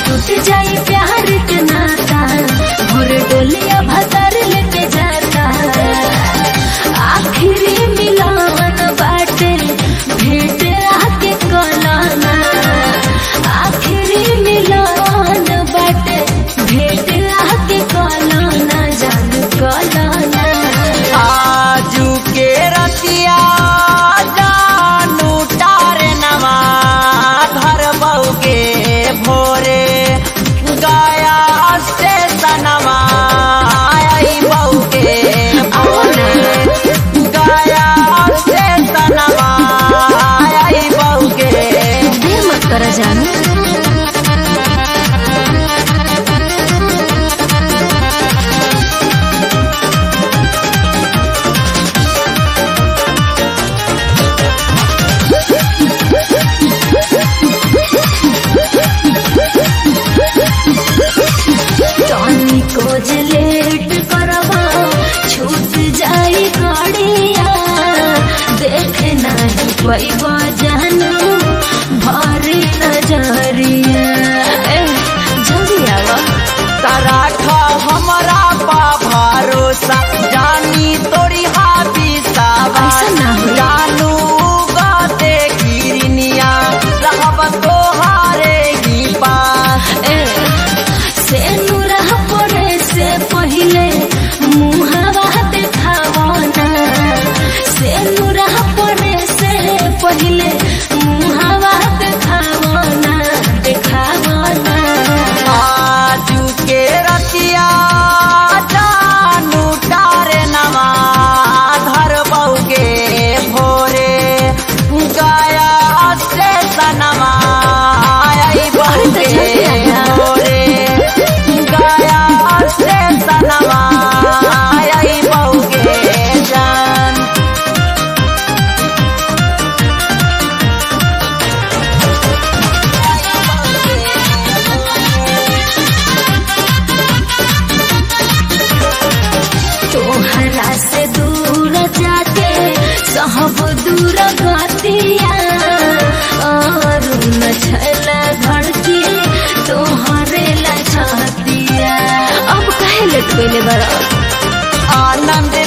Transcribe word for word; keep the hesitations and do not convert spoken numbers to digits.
टूट जाई प्यार के नाता भोर डोलिया भतर लेके जाता आखिरी मिलन बाटे भेंट आके कलाना आखिरी मिलन बाटे भेंट आके कलाना जान कलाना आजू के रतिया जानू तारे नवा घर बहू के भोरे गया से सनवा आई बहू के भोरे गया से सनवा आई बहू के देर मत कर जानू कोज लेट करवा छूट जाई कड़िया देख नहीं पैबा जानू भारी नजरिया जल्दी आवा तराठा हमारा पा भरोसा जानी तोरी हाथी सावा ऐसा ना हो जानू गाते गिरनिया रहब तोहारे ही पास से नूरा पड़े से पहले मुहावा देखावना से नूरा पड़े से पहले मुहावा देखावना देखावना आजू के रतिया जानू तारे नवा धर बहू के भोरे गया से सनवा आई बहू के भोरे गया से सनवा आई बहू के जान तोहरा से दूर जाके सब दूर गतिया और न छला धड़की तोहरे ला छतिया अब कहे लट गइले बड़ा आनंद